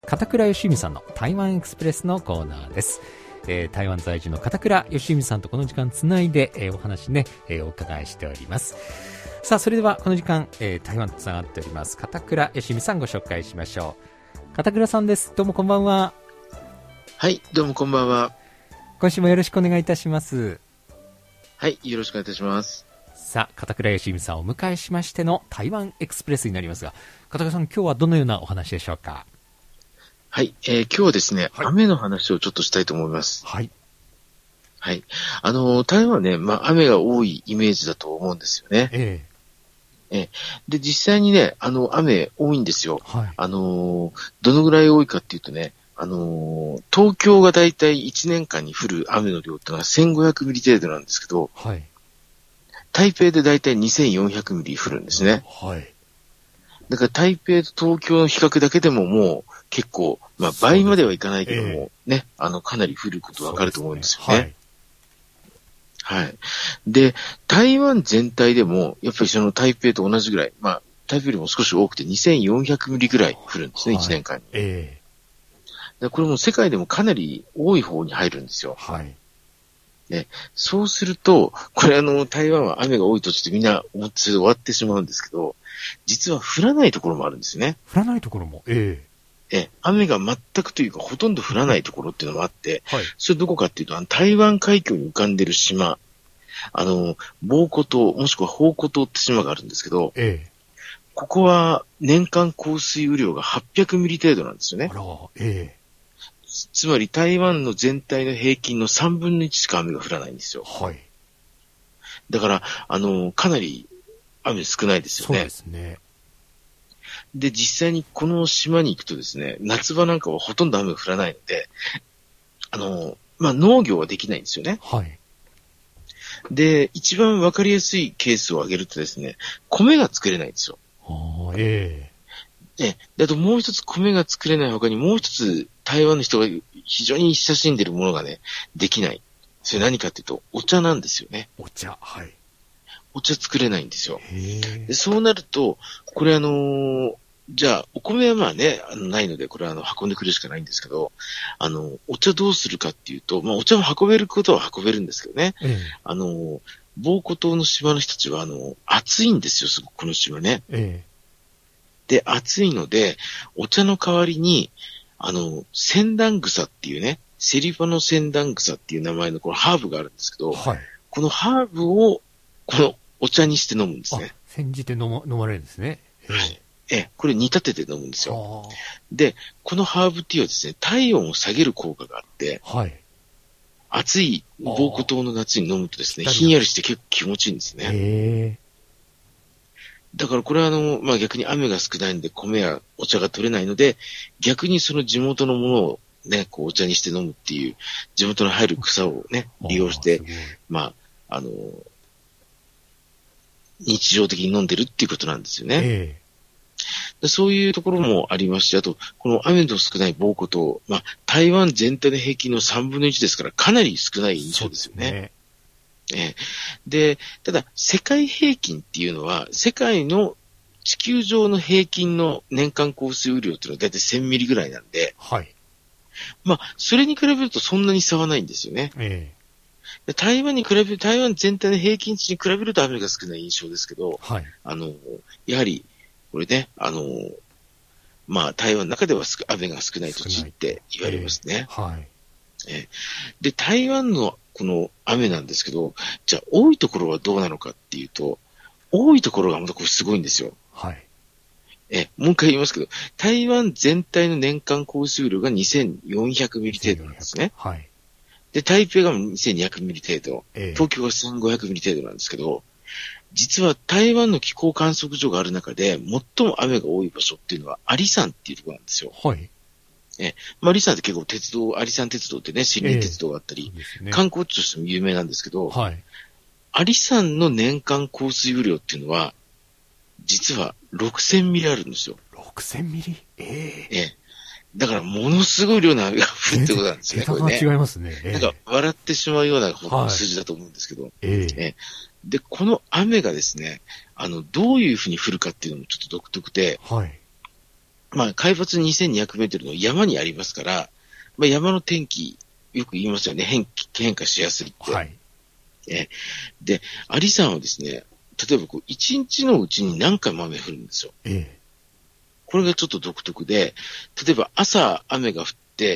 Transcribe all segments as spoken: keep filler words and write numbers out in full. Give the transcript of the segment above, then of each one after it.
片倉義美さんの台湾エクスプレスのコーナーです。えー、台湾在住の片倉義美さんとこの時間つないで、えー、お話ね、えー、お伺いしております。さあ、それではこの時間、えー、台湾とつながっております片倉義美さんご紹介しましょう。片倉さんです。どうもこんばんは。 はい、どうもこんばんは。 今週もよろしくお願いいたします。 はい、よろしくお願いいたします。 さあ、片倉義美さんをお迎えしましての台湾エクスプレスになりますが、片倉さん、今日はどのようなお話でしょうか？ はい、えー、今日はですね、はい、雨の話をちょっとしたいと思います。 はい。 はい。あの、台湾はね、まあ、雨が多いイメージだと思うんですよね。 ええ。えで、実際にね、あの、雨多いんですよ。 はい。 あの、どのぐらい多いかっていうとね、あの、東京がだいたいいちねんかんに降る雨の量ってのはせんごひゃくミリ程度なんですけど、 はい。 台北でだいたいにせんよんひゃくミリ降るんですね。 はい。 だから台北と東京の比較だけでももう結構、まあ倍まではいかないけども、えー、ね、あの、かなり降ることわかると思うんですよね。はい。はい。で、台湾全体でも、やっぱりその台北と同じぐらい、まあ、台北よりも少し多くてにせんよんひゃくミリぐらい降るんですね、はい、いちねんかんに。 えー、これも世界でもかなり多い方に入るんですよ。 はい。 ね、そうすると、これあの、台湾は雨が多い土地ってみんな思って終わってしまうんですけど、実は降らないところもあるんですよね。 降らないところもえええ。雨が全くというかほとんど降らないところっていうのもあって、 はい、 それどこかっていうと、あの台湾海峡に浮かんでる島、あの、防湖島、もしくは宝湖島って島があるんですけど、 ええ、 ここは年間降水雨量がはっぴゃくミリ程度なんですよね。 あら、ええ。 つまり台湾の全体の平均のさんぶんのいちしか雨が降らないんですよ。 はい。 だから、あの、かなり雨少ないですよね。 そうですね。 で、実際にこの島に行くとですね、夏場なんかはほとんど雨が降らないので、あの、まあ、農業はできないんですよね。 はい。 で、一番わかりやすいケースを挙げるとですね、米が作れないんですよ。 ああ、えええ。で、あともう一つ米が作れない他にもう一つ台湾の人が非常に親しんでいるものがね、できない。それ何かっていうと、お茶なんですよね。 お茶、はい。 お茶作れないんですよ。 へでそうなると、これあのー、じゃあ、お米はまあね、あの、ないので、これはあの、運んでくるしかないんですけど、あの、お茶どうするかっていうと、まあ、お茶を運べることは運べるんですけどね。 ええ、 あの、防湖島の島の人たちは、あの、暑いんですよ、すごくこの島ね。 ええ。 で、暑いので、お茶の代わりに、あの、センダングサっていうね、セリファのセンダングサっていう名前のこのハーブがあるんですけど、 はい。 このハーブを、このお茶にして飲むんですね。 煎じて飲ま、飲まれるんですね。 はい。ええ、これ煮立てて飲むんですよ。 あで、このハーブティーはですね、体温を下げる効果があって、 はい。 暑い防湖島の夏に飲むとですね、ひんやりして結構気持ちいいんですね。 へえ。 だからこれはあの、まあ、逆に雨が少ないので米やお茶が取れないので、逆にその地元のものをね、こうお茶にして飲むっていう、地元の入る草をね、利用して、まあ、あの、日常的に飲んでるっていうことなんですよね。 ええ。 でそういうところもありますし、あと、この雨の少ない防湖と、まあ、台湾全体の平均のさんぶんのいちですから、かなり少ない印象ですよね。えー、で、ただ、世界平均っていうのは、世界の地球上の平均の年間降水雨量っていうのはだいたいせんミリぐらいなんで、 はい。 まあ、それに比べるとそんなに差はないんですよね。 えー、で台湾に比べる、台湾全体の平均値に比べると雨が少ない印象ですけど、 はい。 あの、やはり、これね、あの、まあ、台湾の中では雨が少ない土地って言われますね。 えー、はい。 えー、で、台湾のこの雨なんですけど、じゃあ多いところはどうなのかっていうと、多いところがまたこれすごいんですよ。 はい。 え、もう一回言いますけど、台湾全体の年間降水量がにせんよんひゃくミリ程度なんですね。 はい。 で、台北がにせんにひゃくミリ程度、 えー、 東京がせんごひゃくミリ程度なんですけど、実は台湾の気候観測所がある中で最も雨が多い場所っていうのはアリ山っていうところなんですよ。 はい。 え、まあ、アリ山って結構鉄道、アリ山鉄道ってね、森林鉄道があったり、えーね、観光地としても有名なんですけど、 はい。 アリ山の年間降水雨量っていうのは、実はろくせんミリあるんですよ。 ろくせんミリええええ。だからものすごい量の雨が降るってことなんですね。 桁が違いますね。 ええ、なんか笑ってしまうような数字だと思うんですけど。はい、ええ。で、この雨がですね、あの、どういうふうに降るかっていうのもちょっと独特で、 はい。 まあ、海抜にせんにひゃくメートルの山にありますから、まあ、山の天気、よく言いますよね。変、変化しやすいって。はい。えで、阿里山はですね、例えばこう、一日のうちに何回も雨降るんですよ。ええ。これがちょっと独特で、例えば朝雨が降って、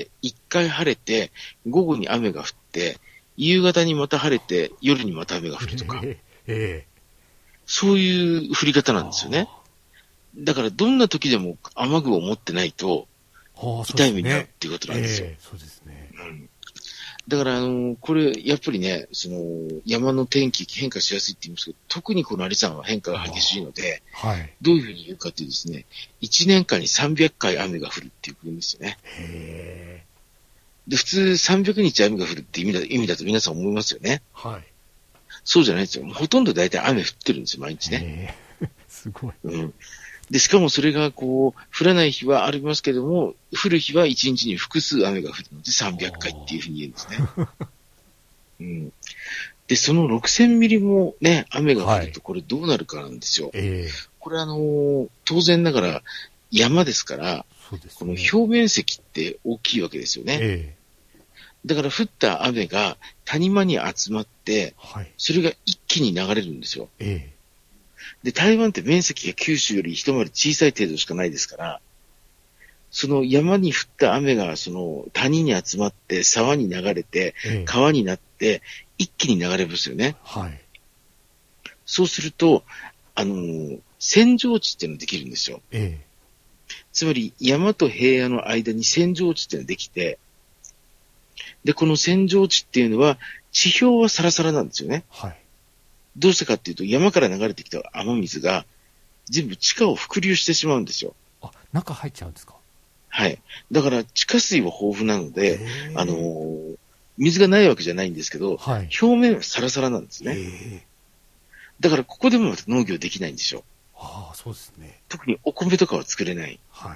一回晴れて、午後に雨が降って、夕方にまた晴れて、夜にまた雨が降るとか。ええ。そういう降り方なんですよね。だからどんな時でも雨具を持ってないと、痛い目に遭うっていうことなんですよ。えー、そうですね。うん。だから、あの、これ、やっぱりね、その、山の天気変化しやすいって言いますけど、特にこの阿里山は変化が激しいので、はい。どういうふうに言うかというとですね、いちねんかんにさんびゃっかい雨が降るっていうことですよね。へー。で、普通さんびゃくにち雨が降るって意味だ、意味だと皆さん思いますよね。はい。そうじゃないですよ。もうほとんど大体雨降ってるんですよ、毎日ね。 へー。すごい。 うん。で、しかもそれがこう、降らない日はありますけども、降る日はいちにちに複数雨が降るのでさんびゃっかいっていうふうに言うんですね。うん。で、そのろくせんミリもね、雨が降るとこれどうなるかなんですよ。はい、えー、これあのー、当然ながら山ですから、そうですね、この表面積って大きいわけですよね。えー、だから降った雨が谷間に集まって、はい、それが一気に流れるんですよ。えーで、台湾って面積が九州より一回り小さい程度しかないですから、その山に降った雨がその谷に集まって沢に流れて、川になって一気に流れますよね。はい。そうすると、あのー、扇状地っていうのができるんですよ。ええ。つまり山と平野の間に扇状地っていうのができて、で、この扇状地っていうのは地表はサラサラなんですよね。はい。どうしてかっていうと、山から流れてきた雨水が全部地下を伏流してしまうんですよ。 あ、中入っちゃうんですか？ はい。だから地下水は豊富なので、あのー、水がないわけじゃないんですけど、はい、表面はサラサラなんですね。だからここでもまた農業できないんですよ。 ああ、そうですね。 特にお米とかは作れない。はい。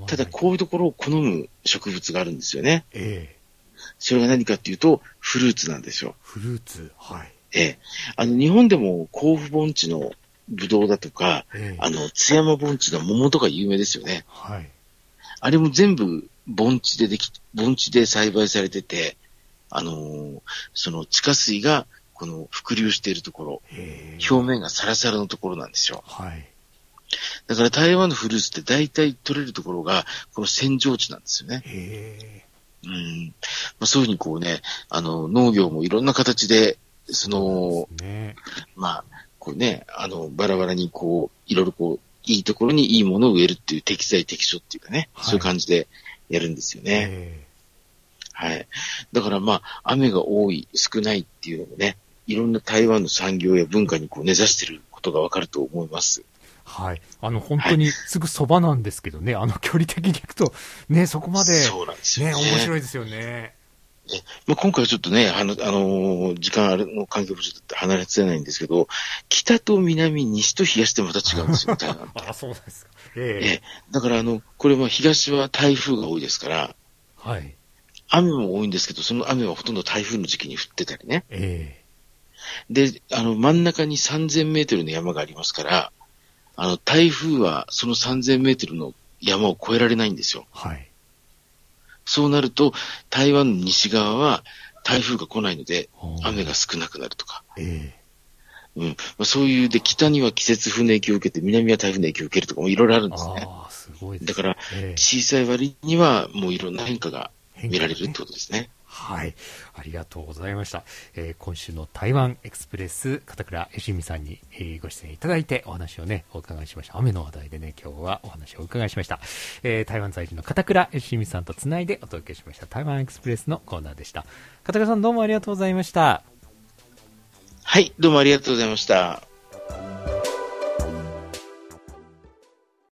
ただこういうところを好む植物があるんですよね。ええ。それが何かっていうと、フルーツなんですよ。 フルーツ。はい。 ええ、あの、日本でも甲府盆地のブドウだとか、ええ、あの、津山盆地の桃とか有名ですよね。はい。あれも全部盆地ででき、盆地で栽培されてて、あのー、その地下水が、この伏流しているところ、表面がサラサラのところなんですよ。はい。だから台湾のフルーツって大体取れるところが、この扇状地なんですよね。へー。うん。まあ、そういうふうにこうね、あの、農業もいろんな形で、その、ね、まあ、こうね、あの、バラバラにこう、いろいろこう、いいところにいいものを植えるっていう適材適所っていうかね、はい、そういう感じでやるんですよね。はい。だからまあ、雨が多い、少ないっていうのもね、いろんな台湾の産業や文化にこう根ざしていることがわかると思います。 はい。あの、本当にすぐそばなんですけどね、はい、あの、距離的に行くと、ね、そこまで、そうなんですよね。ね、面白いですよね。 まあ、今回はちょっとね、あの、あのー、時間あるの環境もちょっと離れてないんですけど、北と南、西と東でまた違うんですよ、台湾って。 あ、そうですか。えええ。だからあの、これは東は台風が多いですから、はい。雨も多いんですけど、その雨はほとんど台風の時期に降ってたりね。ええ。で、あの、真ん中にさんぜんメートルの山がありますから、あの、台風はそのさんぜんメートルの山を越えられないんですよ。はい。そうなると、台湾の西側は台風が来ないので、雨が少なくなるとか。ええ。うん。まあ、そういうで、北には季節風の影響を受けて、南は台風の影響を受けるとかもいろいろあるんですね。ああ、すごいですね。だから、ええ、小さい割にはもういろんな変化が見られるってことですね。 はい。ありがとうございました。えー、今週の台湾エクスプレス、片倉よしみさんに、えー、ご出演いただいてお話をね、お伺いしました。雨の話題でね、今日はお話をお伺いしました。えー、台湾在住の片倉よしみさんとつないでお届けしました台湾エクスプレスのコーナーでした。片倉さんどうもありがとうございました。 はい、どうもありがとうございました。